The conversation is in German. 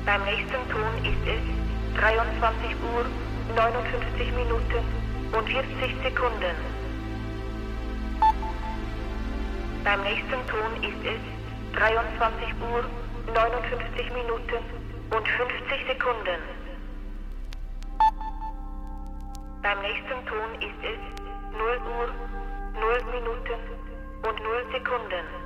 Beim nächsten Ton ist es 23 Uhr, 59 Minuten und 40 Sekunden. Beim nächsten Ton ist es 23 Uhr, 59 Minuten und 50 Sekunden. Beim nächsten Ton ist es 0 Uhr, 0 Minuten und 0 Sekunden.